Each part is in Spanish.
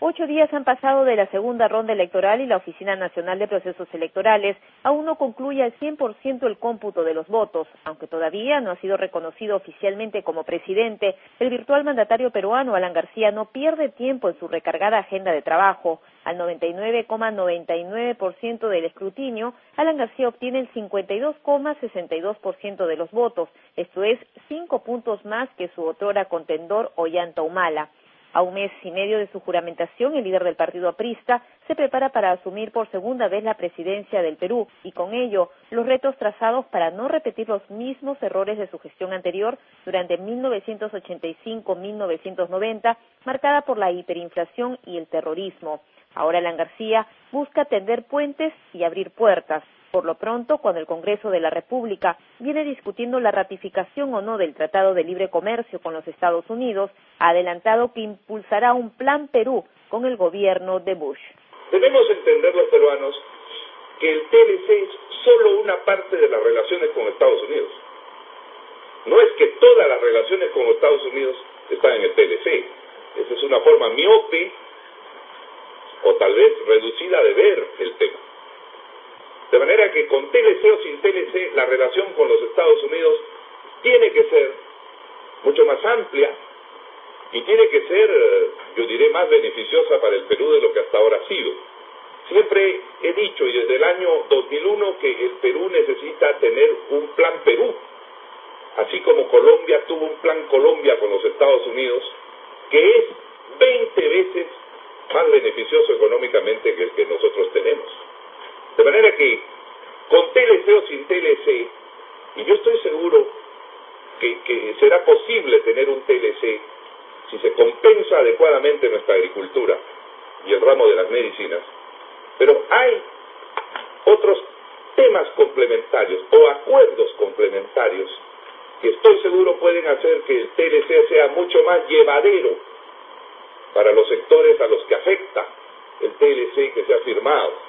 8 días han pasado de la segunda ronda electoral y la Oficina Nacional de Procesos Electorales aún no concluye al 100% el cómputo de los votos. Aunque todavía no ha sido reconocido oficialmente como presidente, el virtual mandatario peruano Alan García no pierde tiempo en su recargada agenda de trabajo. Al 99,99% del escrutinio, Alan García obtiene el 52,62% de los votos, esto es 5 puntos más que su otrora contendor Ollanta Humala. A un mes y medio de su juramentación, el líder del partido aprista se prepara para asumir por segunda vez la presidencia del Perú y con ello los retos trazados para no repetir los mismos errores de su gestión anterior durante 1985-1990, marcada por la hiperinflación y el terrorismo. Ahora Alan García busca tender puentes y abrir puertas. Por lo pronto, cuando el Congreso de la República viene discutiendo la ratificación o no del Tratado de Libre Comercio con los Estados Unidos, ha adelantado que impulsará un Plan Perú con el gobierno de Bush. Debemos entender los peruanos que el TLC es solo una parte de las relaciones con Estados Unidos. No es que todas las relaciones con Estados Unidos están en el TLC. Esa es una forma miope o tal vez reducida de ver el tema. De manera que con TLC o sin TLC, la relación con los Estados Unidos tiene que ser mucho más amplia y tiene que ser, yo diré, más beneficiosa para el Perú de lo que hasta ahora ha sido. Siempre he dicho, y desde el año 2001, que el Perú necesita tener un plan Perú, así como Colombia tuvo un plan Colombia con los Estados Unidos, que es 20 veces más beneficioso económicamente que el que nosotros tenemos. De manera que, con TLC o sin TLC, y yo estoy seguro que será posible tener un TLC si se compensa adecuadamente nuestra agricultura y el ramo de las medicinas, pero hay otros temas complementarios o acuerdos complementarios que estoy seguro pueden hacer que el TLC sea mucho más llevadero para los sectores a los que afecta el TLC que se ha firmado.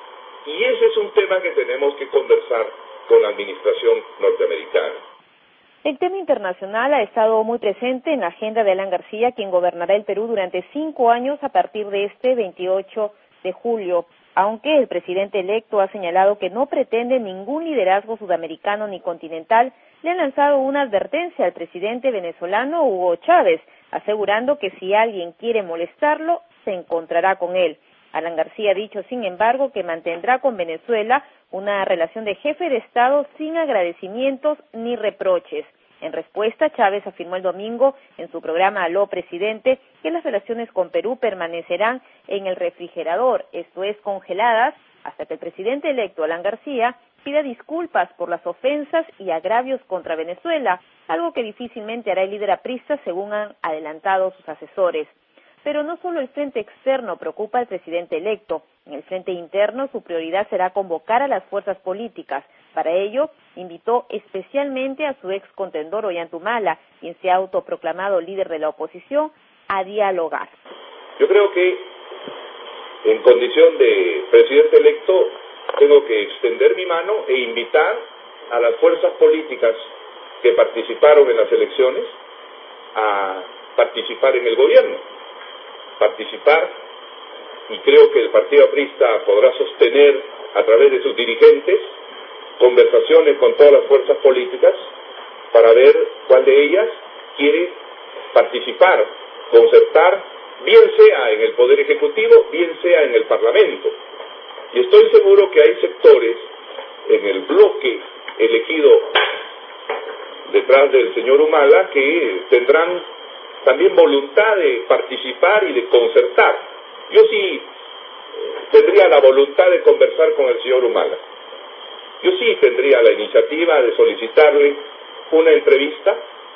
Y ese es un tema que tenemos que conversar con la administración norteamericana. El tema internacional ha estado muy presente en la agenda de Alan García, quien gobernará el Perú durante 5 años a partir de este 28 de julio. Aunque el presidente electo ha señalado que no pretende ningún liderazgo sudamericano ni continental, le han lanzado una advertencia al presidente venezolano Hugo Chávez, asegurando que si alguien quiere molestarlo, se encontrará con él. Alan García ha dicho, sin embargo, que mantendrá con Venezuela una relación de jefe de Estado sin agradecimientos ni reproches. En respuesta, Chávez afirmó el domingo en su programa Aló Presidente que las relaciones con Perú permanecerán en el refrigerador, esto es, congeladas, hasta que el presidente electo Alan García pida disculpas por las ofensas y agravios contra Venezuela, algo que difícilmente hará el líder aprista, según han adelantado sus asesores. Pero no solo el frente externo preocupa al presidente electo. En el frente interno, su prioridad será convocar a las fuerzas políticas. Para ello, invitó especialmente a su ex contendor Ollanta Humala, quien se ha autoproclamado líder de la oposición, a dialogar. Yo creo que, en condición de presidente electo, tengo que extender mi mano e invitar a las fuerzas políticas que participaron en las elecciones a participar en el gobierno. Participar, y creo que el partido aprista podrá sostener a través de sus dirigentes conversaciones con todas las fuerzas políticas para ver cuál de ellas quiere participar, concertar, bien sea en el Poder Ejecutivo, bien sea en el Parlamento. Y estoy seguro que hay sectores en el bloque elegido detrás del señor Humala que tendrán también voluntad de participar y de concertar. Yo sí tendría la voluntad de conversar con el señor Humala. Yo sí tendría la iniciativa de solicitarle una entrevista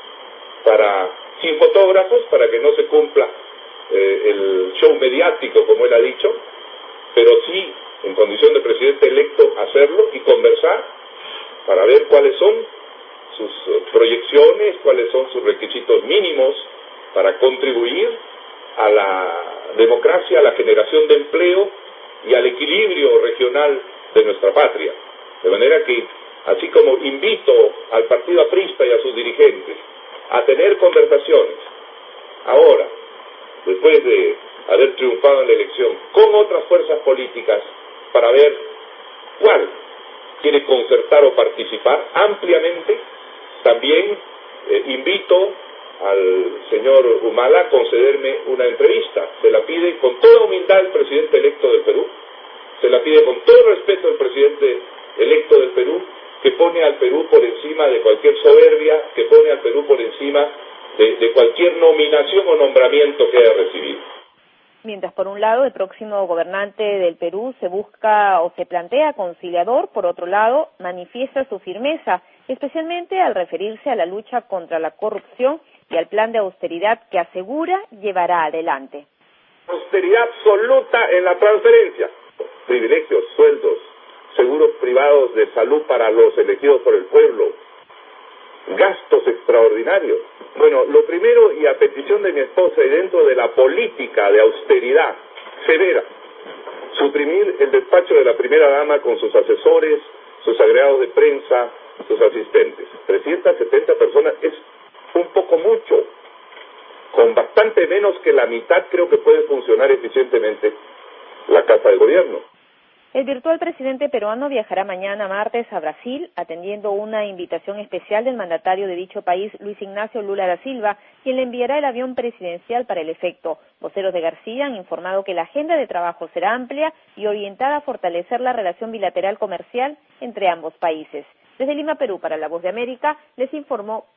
sin fotógrafos, para que no se cumpla el show mediático, como él ha dicho, pero sí, en condición de presidente electo, hacerlo y conversar para ver cuáles son sus proyecciones, cuáles son sus requisitos mínimos para contribuir a la democracia, a la generación de empleo y al equilibrio regional de nuestra patria. De manera que, así como invito al partido aprista y a sus dirigentes a tener conversaciones, ahora, después de haber triunfado en la elección con otras fuerzas políticas para ver cuál quiere concertar o participar ampliamente. También invito al señor Humala a concederme una entrevista. Se la pide con toda humildad el presidente electo del Perú, se la pide con todo respeto el presidente electo del Perú, que pone al Perú por encima de cualquier soberbia, que pone al Perú por encima de cualquier nominación o nombramiento que haya recibido. Mientras, por un lado, el próximo gobernante del Perú se busca o se plantea conciliador, por otro lado, manifiesta su firmeza, especialmente al referirse a la lucha contra la corrupción y al plan de austeridad que asegura llevará adelante. Austeridad absoluta en la transferencia, privilegios, sueldos, seguros privados de salud para los elegidos por el pueblo, gastos extraordinarios. Bueno, lo primero, y a petición de mi esposa y dentro de la política de austeridad severa, suprimir el despacho de la primera dama con sus asesores, sus agregados de prensa, sus asistentes. 370 personas es un poco mucho. Con bastante menos que la mitad creo que puede funcionar eficientemente la Casa de Gobierno. El virtual presidente peruano viajará mañana martes a Brasil, atendiendo una invitación especial del mandatario de dicho país, Luis Ignacio Lula da Silva, quien le enviará el avión presidencial para el efecto. Voceros de García han informado que la agenda de trabajo será amplia y orientada a fortalecer la relación bilateral comercial entre ambos países. Desde Lima, Perú, para La Voz de América, les informó